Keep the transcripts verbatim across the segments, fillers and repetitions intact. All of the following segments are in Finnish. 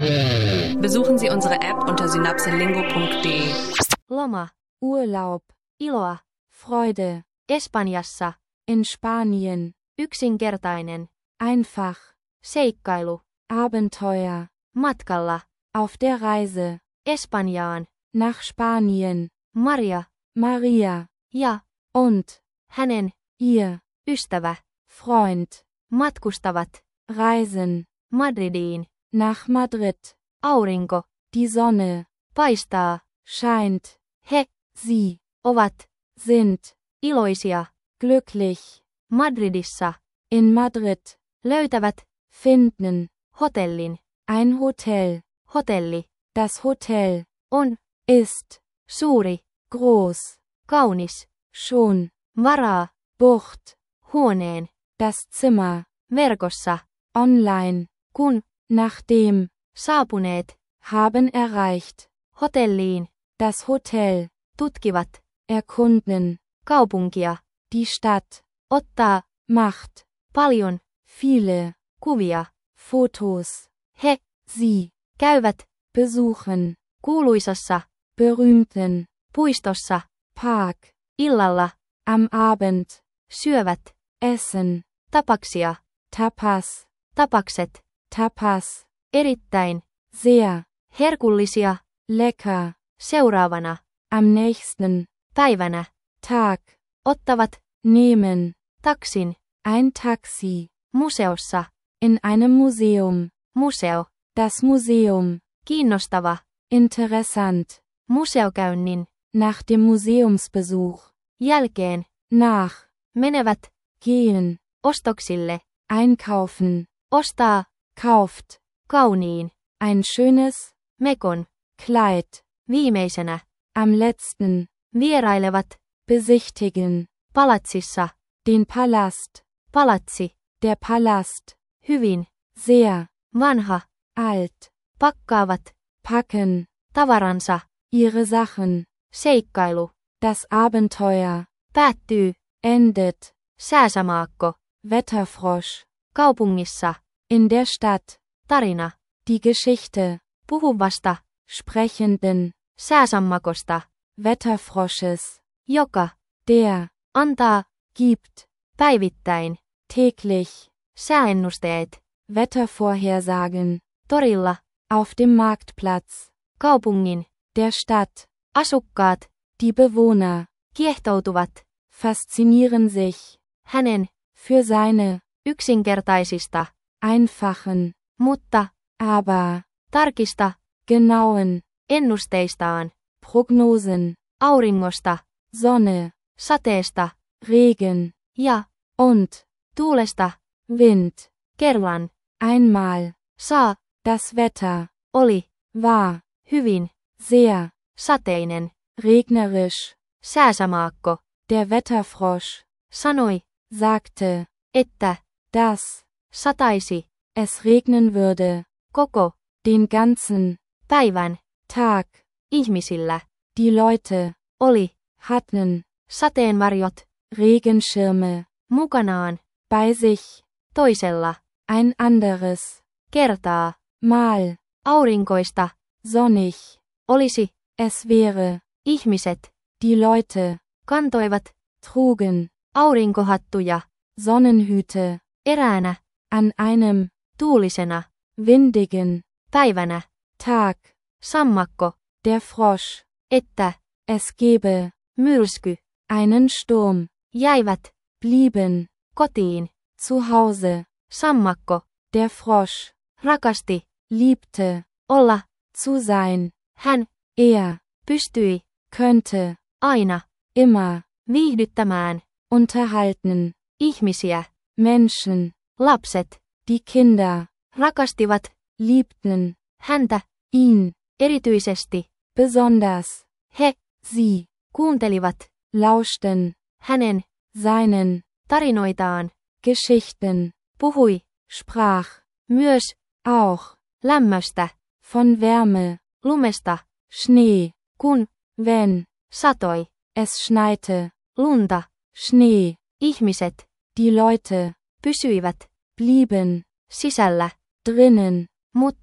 Besuchen Sie unsere App unter synapselingo punkt de. Loma, Urlaub, iloa, Freude, Espanjassa, in Spanien, yksinkertainen, einfach, seikkailu, Abenteuer, matkalla, auf der Reise, Espanjaan, nach Spanien, Maria, Maria, ja, und, hänen, ihr, ystävä, Freund, matkustavat, reisen, Madridiin, nach Madrid, aurinko, die Sonne, paistaa, scheint, he, sie, ovat, sind, iloisia, glücklich, Madridissa, in Madrid, löytävät, finden, hotellin, ein Hotel, hotelli, das Hotel, on, ist, suuri, groß, kaunis, schon, varaa, Bucht, huoneen, das Zimmer, verkossa, online, kun, nachdem, saapuneet, haben erreicht, hotelliin, das Hotel, tutkivat, erkunden, kaupunkia, die Stadt, ottaa, macht, paljon, viele, kuvia, Fotos, he, sie, käyvät, besuchen, kuuluisassa, berühmten, puistossa, Park, illalla, am Abend, syövät, essen, tapaksia, Tapas, tapakset, Tapas, erittäin, sehr, herkullisia, lecker, seuraavana, am nächsten, päivänä, Tag, ottavat, nehmen, taksin, ein Taxi, museossa, in einem Museum, museo, das Museum, kiinnostava, interessant, museokäynnin, nach dem Museumsbesuch, jälkeen, nach, menevät, gehen, ostoksille, einkaufen, ostaa, kauft, kauniin, ein schönes, mekon, Kleid, viimeisenä, am letzten, vierailevat, besichtigen, palatsissa, den Palast, palatsi, der Palast, hyvin, sehr, vanha, alt, pakkaavat, packen, tavaransa, ihre Sachen, seikkailu, das Abenteuer, päättyy, endet, sääsamaakko, Wetterfrosch, kaupungissa, in der Stadt, tarina, die Geschichte, puhuvasta, sprechenden, sääsammakosta, Wetterfrosches, joka, der, antaa, gibt, päivittäin, täglich, sääennusteet, Wettervorhersagen, torilla, auf dem Marktplatz, kaupungin, der Stadt, asukkaat, die Bewohner, kiehtoutuvat, faszinieren sich, hänen, für seine, yksinkertaisista, einfachen, mutta, aber, tarkista, genauen, ennusteistaan, Prognosen, auringosta, Sonne, sateesta, Regen, ja, und, tuulesta, Wind, kerran, einmal, saa, das Wetter, oli, war, hyvin, sehr, sateinen, regnerisch, sääsamaakko, der Wetterfrosch, sanoi, sagte, että, dass, sataisi, es regnen würde, koko, den ganzen, päivän, Tag, ihmisillä, die Leute, oli, hatten, sateenvarjot, Regenschirme, mukanaan, bei sich, toisella, ein anderes, kertaa, Mal, aurinkoista, sonnig, olisi, es wäre, ihmiset, die Leute, kantoivat, trugen, aurinkohattuja, Sonnenhüte, eräänä, an einem, tuulisena, windigen, päivänä, Tag, sammakko, der Frosch, että, es gebe, myrsky, einen Sturm, jäivät, blieben, kotiin, zu Hause, sammakko, der Frosch, rakasti, liebte, olla, zu sein, hän, er, pystyi, könnte, aina, immer, viihdyttämään, unterhalten, ihmisiä, Menschen, lapset, die Kinder, rakastivat, liebten, häntä, ihn, erityisesti, besonders, he, sie, kuuntelivat, lauschten, hänen, seinen, tarinoitaan, Geschichten, puhui, sprach, myös, auch, lämmöstä, von Wärme, lumesta, Schnee, kun, wenn, satoi, es schneite, lunta, Schnee, ihmiset, die Leute, pysyivät, blieben, sisällä, drinnen, mutta,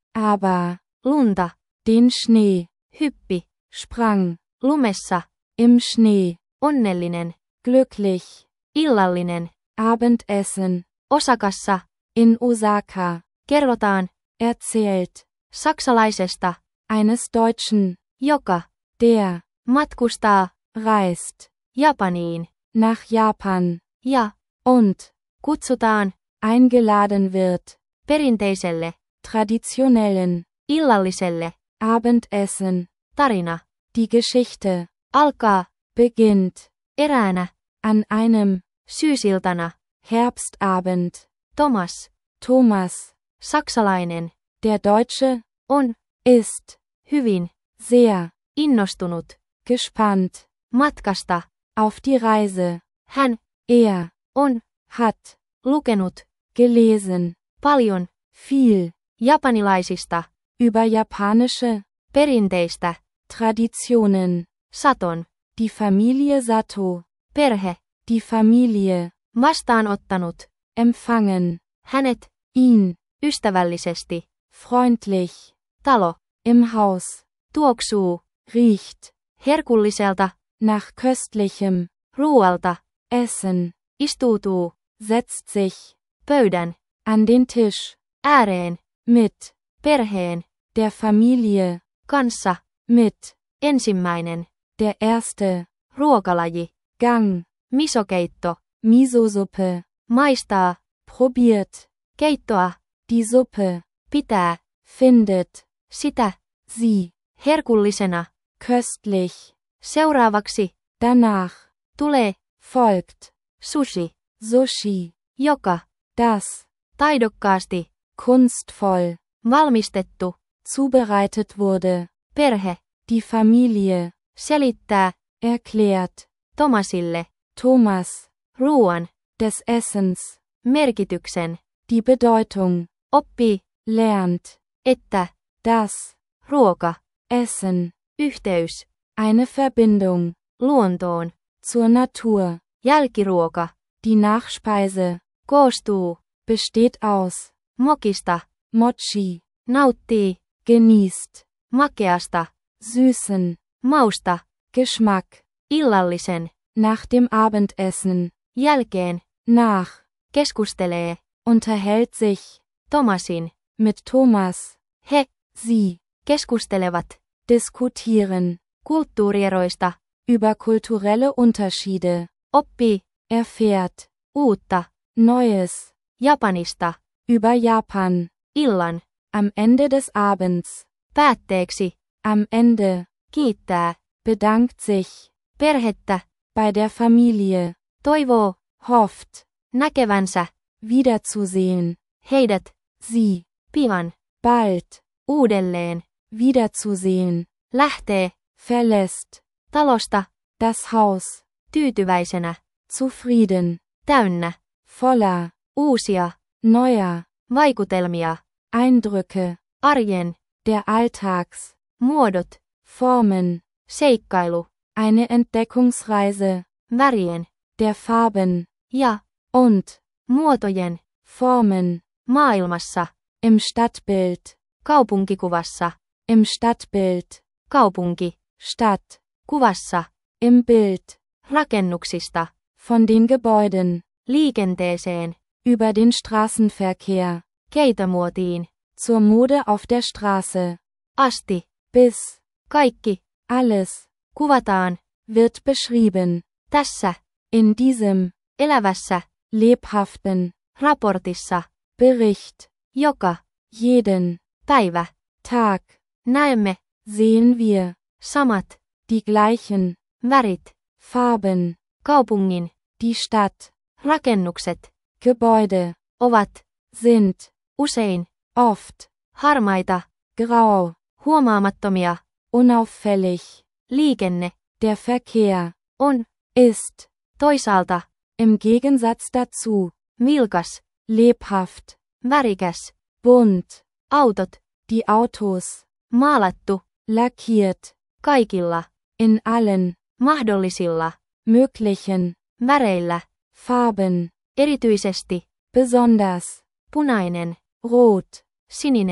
aber, lunta, den Schnee, hyppi, sprang, lumessa, im Schnee, onnellinen, glücklich, illallinen, Abendessen, Osakassa, in Osaka, kerrotaan, erzählt, saksalaisesta, eines Deutschen, joka, der, matkustaa, reist, Japaniin, nach Japan, ja, und, kutsutaan, eingeladen wird, perinteiselle, traditionellen, illalliselle, Abendessen, tarina, die Geschichte, alkaa, beginnt, eräänä, an einem, syysiltana, Herbstabend, Thomas, Thomas, saksalainen, der Deutsche, on, ist, hyvin, sehr, innostunut, gespannt, matkasta, auf die Reise, hän, er, on, hat, lukenut, gelesen, paljon, viel, japanilaisista, über japanische, perinteistä, Traditionen, Saton, die Familie Sato, perhe, die Familie, vastaanottanut, empfangen, hänet, ihn, ystävällisesti, freundlich, talo, im Haus, tuoksuu, riecht, herkulliselta, nach köstlichem, ruualta, Essen, istuutuu, setzt sich, pöydän, an den Tisch, ääreen, mit, perheen, der Familie, kanssa, mit, ensimmäinen, der erste, ruokalaji, Gang, misokeitto, Miso-Suppe, maistaa, probiert, keittoa, die Suppe, pitää, findet, sitä, sie, herkullisena, köstlich, seuraavaksi, danach, tulee, folgt, sushi, Sushi, joka, das, taidokkaasti, kunstvoll, valmistettu, zubereitet wurde, perhe, die Familie, selittää, erklärt, Thomasille, Thomas, ruuan, des Essens, merkityksen, die Bedeutung, oppii, lernt, että, das, ruoka, Essen, yhteys, eine Verbindung, luontoon, zur Natur, jälkiruoka, die Nachspeise, koostuu, besteht aus, mokista, Mochi, nauttii, genießt, makeasta, süßen, mausta, Geschmack, illallisen, nach dem Abendessen, jälkeen, nach, keskustelee, unterhält sich, Thomasin, mit Thomas, he, sie, keskustelevat, diskutieren, kulttuurieroista, über kulturelle Unterschiede, oppii, erfährt, uutta, Neues, Japanista, über Japan, illan, am Ende des Abends, päätteeksi, am Ende, kiittää, bedankt sich, perhettä, bei der Familie, toivoo, hofft, näkevänsä, wiederzusehen, heidät, sie, pian, bald, uudelleen, wiederzusehen, lähtee, verlässt, talosta, das Haus, tyytyväisenä, zufrieden, täynnä, voller, uusia, neuer, vaikutelmia, Eindrücke, arjen, der Alltags, muodot, Formen, seikkailu, eine Entdeckungsreise, värien, der Farben, ja, und, muotojen, Formen, maailmassa, im Stadtbild, kaupunkikuvassa, im Stadtbild, kaupunki, Stadt, kuvassa, im Bild, rakennuksista, von den Gebäuden, liikenteeseen, über den Straßenverkehr, keitomuotiin, zur Mode auf der Straße, asti, bis, kaikki, alles, kuvataan, wird beschrieben, tässä, in diesem, elävässä, lebhaften, raportissa, Bericht, joka, jeden, päivä, Tag, näemme, sehen wir, samat, die gleichen, värit, Farben, kaupungin, die Stadt, rakennukset, Gebäude, ovat, sind, usein, oft, harmaita, grau, huomaamattomia, unauffällig, liikenne, der Verkehr, on, ist, toisaalta, im Gegensatz dazu, vilkas, lebhaft, värikäs, bunt, autot, die Autos, maalattu, lackiert, kaikilla, in allen, mahdollisilla, möglichen, väreillä, Farben, erityisesti, besonders, punainen, rot, sininen,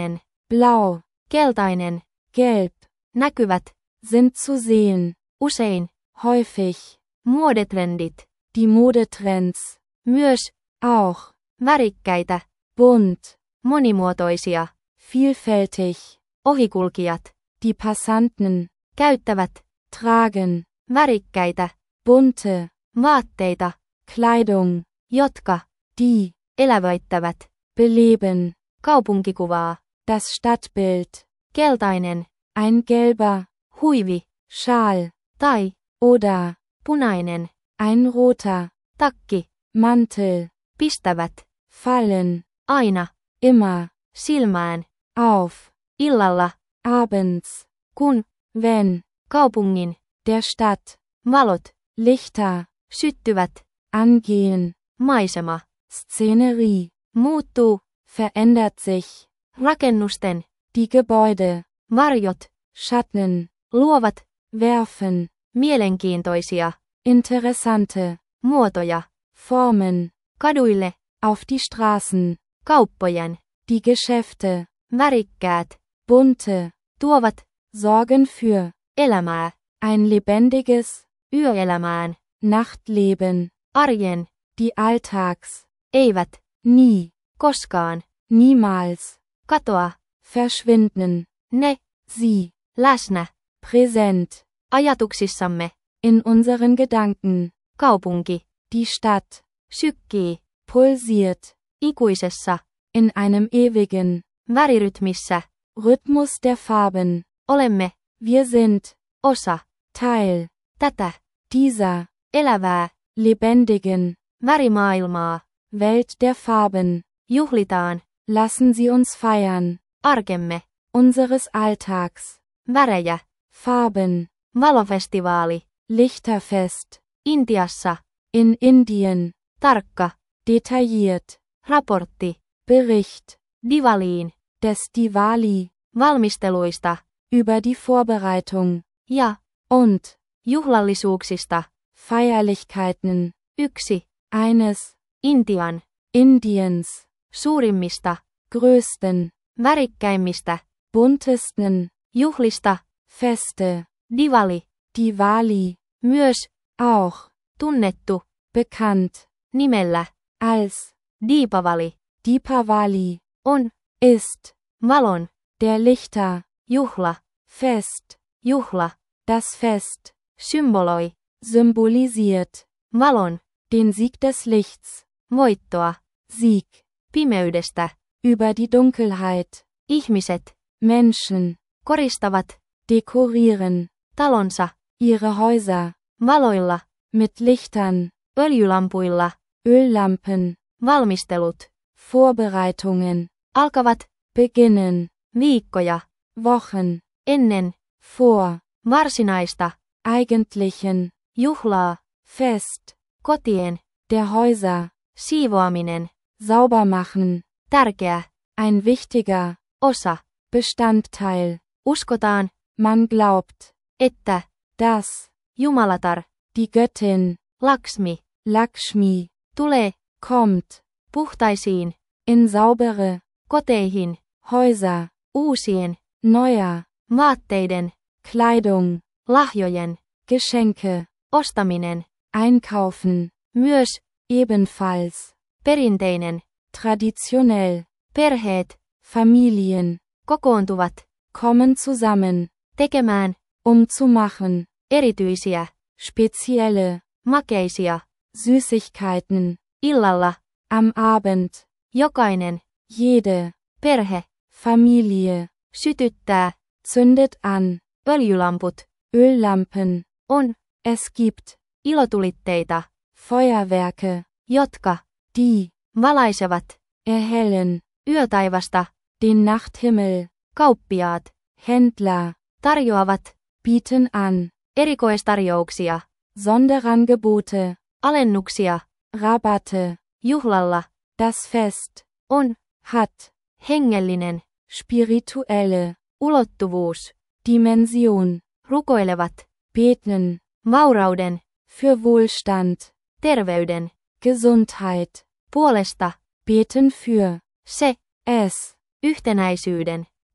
blau, keltainen, gelb, näkyvät, sind zu sehen, usein, häufig, muodetrendit, die Modetrends, myös, auch, värikkäitä, bunt, monimuotoisia, vielfältig, ohikulkijat, die Passanten, käyttävät, tragen, värikkäitä, bunte, vaatteita, Kleidung, jotka, die, elävöittävät, beleben, kaupunkikuvaa, das Stadtbild, keltainen, ein gelber, huivi, Schal, tai, oder, punainen, ein roter, takki, Mantel, pistävät, fallen, aina, immer, silmään, auf, illalla, abends, kun, wenn, kaupungin, der Stadt, valot, Lichter, syttyvät, angehen, maisema, Szenerie, muuttuu, verändert sich, rakennusten, die Gebäude, varjot, Schatten, luovat, werfen, mielenkiintoisia, interessante, muotoja, Formen, kaduille, auf die Straßen, kauppojen, die Geschäfte, värikkäät, bunte, tuovat, sorgen für, elämää, ein lebendiges, yöelämään, Nachtleben, arjen, die Alltags, eivät, nie, koskaan, niemals, katoa, verschwinden, ne, sie, läsnä, präsent, ajatuksissamme, in unseren Gedanken, kaupunki, die Stadt, sykkii, pulsiert, ikuisessa, in einem ewigen, värirytmissä, Rhythmus der Farben, olemme, wir sind, osa, Teil, tätä, dieser, elävää, lebendigen, värimaailmaa, Welt der Farben, juhlitaan, lassen Sie uns feiern, arkemme, unseres Alltags, värejä, Farben, valofestivaali, Lichterfest, Intiassa, in Indien, tarkka, detailliert, raportti, Bericht, Diwaliin, des Diwali, valmisteluista, über die Vorbereitung, ja, und, juhlallisuuksista, Feierlichkeiten, yksi, eines, Intian, Indiens, suurimmista, größten, värikkäimmistä, buntesten, juhlista, Feste, Diwali, Diwali, myös, auch, tunnettu, bekannt, nimellä, als, Deepavali, Deepavali, on, ist, valon, der Lichter, juhla, Fest, juhla, das Fest, symboloi, symbolisiert, valon, den Sieg des Lichts, voittoa, Sieg, pimeydestä, über die Dunkelheit, ihmiset, Menschen, koristavat, dekorieren, talonsa, ihre Häuser, valoilla, mit Lichtern, öljylampuilla, Öllampen, valmistelut, Vorbereitungen, alkavat, beginnen, viikkoja, Wochen, ennen, vor, varsinaista, eigentlichen, juhlaa, Fest, kotien, der Häuser, siivoaminen, sauber machen, tärkeä, ein wichtiger, osa, Bestandteil, uskotaan, man glaubt, että, dass, Jumalatar, die Göttin, Laksmi, Lakshmi, tulee, kommt, puhtaisiin, in saubere, koteihin, Häuser, uusien, neuer, vaatteiden, Kleidung, lahjojen, Geschenke, ostaminen, einkaufen, myös, ebenfalls, perinteinen, traditionell, perheet, Familien, kokoontuvat, kommen zusammen, tekemään, um zu machen, erityisiä, spezielle, makeisia, Süßigkeiten, illalla, am Abend, jokainen, jede, perhe, Familie, sytyttää, zündet an, öljylamput, Öllampen, on, es gibt, ilotulitteita, Feuerwerke, jotka, die, valaisevat, erhellen, yötaivasta, den Nachthimmel, kauppiaat, Händler, tarjoavat, bieten an, erikoistarjouksia, Sonderangebote, alennuksia, Rabatte, juhlalla, das Fest, on, hat, hengellinen, spirituelle, ulottuvuus, Dimension, rukoilevat, beten, vaurauden, für Wohlstand, terveyden, Gesundheit, puolesta, beten für, se, es, yhtenäisyyden,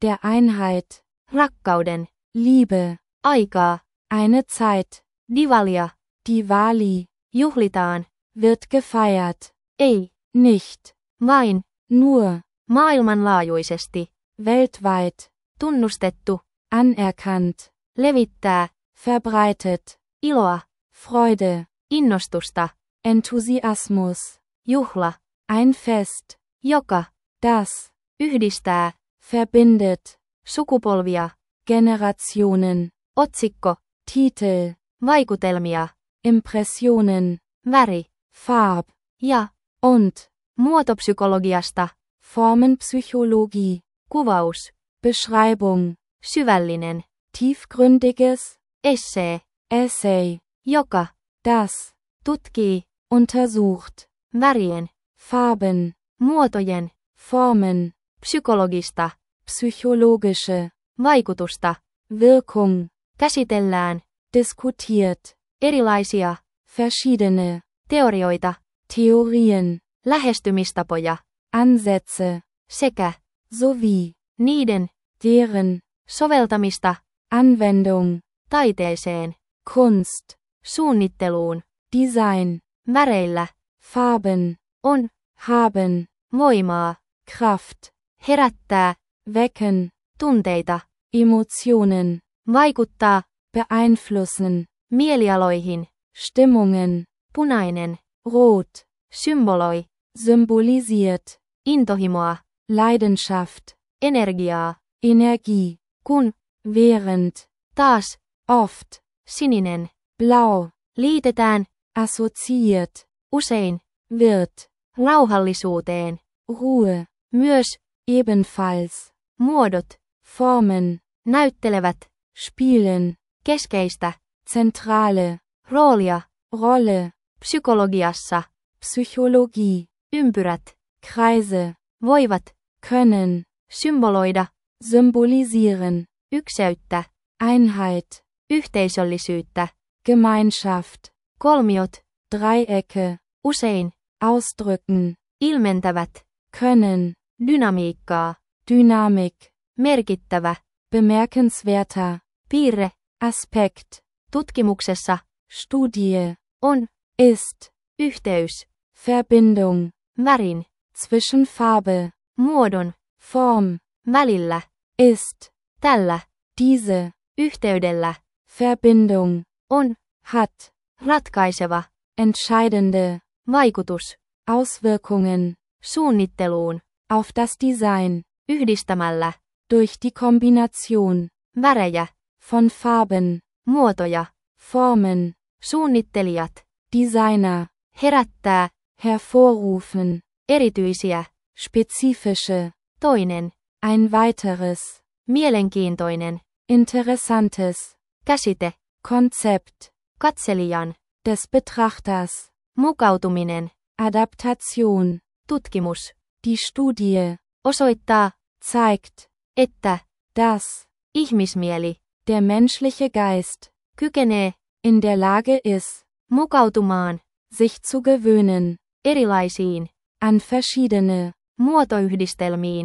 der Einheit, rakkauden, Liebe, aikaa, eine Zeit, divalia, Diwali, juhlitaan, wird gefeiert, ei, nicht, vain, nur, maailmanlaajuisesti, weltweit, tunnustettu, anerkannt, levittää, verbreitet, iloa, Freude, innostusta, Enthusiasmus, juhla, ein Fest, joka, das, yhdistää, verbindet, sukupolvia, Generationen, otsikko, Titel, vaikutelmia, Impressionen, väri, Farb, ja, und, muotopsykologiasta, Formenpsychologie, kuvaus, Beschreibung, syvällinen, tiefgründiges, essee, Essay, joka, das, tutkii, untersucht, värien, Farben, muotojen, Formen, psykologista, psychologische, vaikutusta, Wirkung, käsitellään, diskutiert, erilaisia, verschiedene, teorioita, Theorien, lähestymistapoja, Ansätze, sekä, sowie, niiden, deren, soveltamista, Anwendung, taiteeseen, Kunst, suunnitteluun, Design, väreillä, Farben, on, haben, voimaa, Kraft, herättää, wecken, tunteita, Emotionen, vaikuttaa, beeinflussen, mielialoihin, Stimmungen, punainen, rot, symboloi, symbolisiert, intohimoa, Leidenschaft, energiaa, Energie, kun, während, taas, oft, sininen, blau, liitetään, assoziiert, usein, wird, rauhallisuuteen, Ruhe, myös, ebenfalls, muodot, Formen, näyttelevät, spielen, keskeistä, zentrale, roolia, Rolle, psykologiassa, Psychologie, ympyrät, Kreise, voivat, können, symboloida, symbolisieren, ykseyttä, Einheit, yhteisöllisyyttä, Gemeinschaft, kolmiot, Dreiecke, usein, ausdrücken, ilmentävät, können, dynamiikkaa, Dynamik, merkittävä, bemerkenswerter, piirre, Aspekt, tutkimuksessa, Studie, on, ist, yhteys, Verbindung, värin, zwischen Farbe, muodon, Form, välillä, ist, tällä, diese, yhteydellä, Verbindung, on, hat, ratkaiseva, entscheidende, vaikutus, Auswirkungen, suunnitteluun, auf das Design, yhdistämällä, durch die Kombination, värejä, von Farben, muotoja, Formen, suunnittelijat, Designer, herättää, hervorrufen, erityisiä, spezifische, toinen, ein weiteres, mielenkiintoinen, interessantes, käsite, Konzept, katselijan, des Betrachters, mukautuminen, Adaptation, tutkimus, die Studie, osoittaa, zeigt, että, dass, ihmismieli, der menschliche Geist, kykenee, in der Lage ist, mukautumaan, sich zu gewöhnen, erilaisiin, an verschiedene, muotoyhdistelmiin,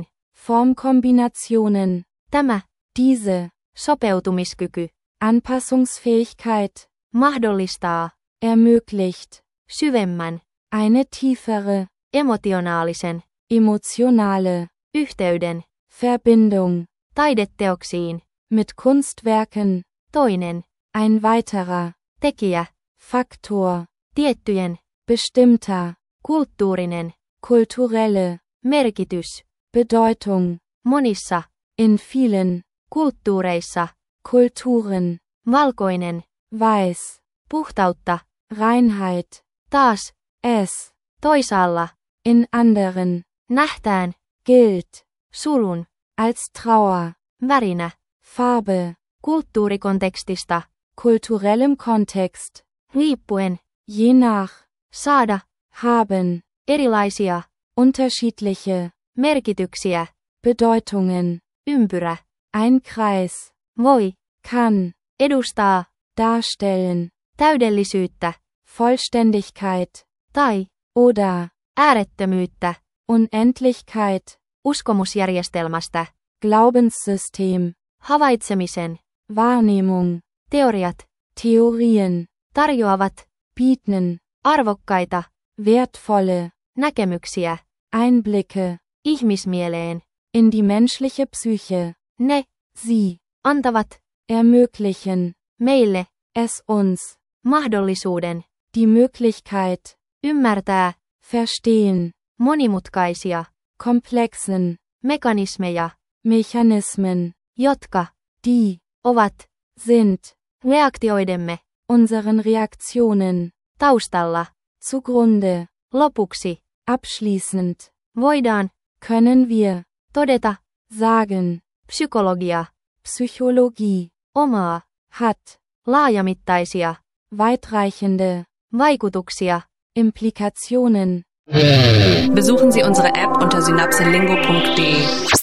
Formkombinationen, tämä, diese, sopeutumiskyky, Anpassungsfähigkeit, mahdollistaa, ermöglicht, syvemmän, eine tiefere, emotionaalisen, emotionale, yhteyden, Verbindung, taideteoksiin, mit Kunstwerken, toinen, ein weiterer, tekijä, Faktor, tiettyjen, bestimmter, kulttuurinen, kulturelle, merkitys, Bedeutung, monissa, in vielen, kulttuureissa, Kulturen, valkoinen, weiß, puhtautta, Reinheit, taas, es, toisaalla, in anderen, nähtään, gilt, surun, als Trauer, värinä, Farbe, kulttuurikontekstista, kulturellem Kontext, riippuen, je nach, saada, haben, erilaisia, unterschiedliche, merkityksiä, Bedeutungen, ympyrä, ein Kreis, voi, kann, edustaa, darstellen, täydellisyyttä, Vollständigkeit, tai, oder, äärettömyyttä, Unendlichkeit, uskomusjärjestelmästä, Glaubenssystem, havaitsemisen, Wahrnehmung, teoriat, Theorien, tarjoavat, bieten, arvokkaita, wertvolle, näkemyksiä, Einblicke, ihmismieleen. in die menschliche Psyche. Ne, Sie antavat, ermöglichen meille, es uns, mahdollisuuden, die Möglichkeit, ymmärtää, verstehen, monimutkaisia, komplexen mekanismeja, Mechanismen, jotka, die ovat, sind reaktioidemme, unseren Reaktionen taustalla. zugrunde. Lopuksi, Abschließend voidaan, können wir todeta, sagen, psykologia, Psychologie omaa, hat laajamittaisia, weitreichende vaikutuksia. Implikationen. Besuchen Sie unsere App unter synapselingo punkt de.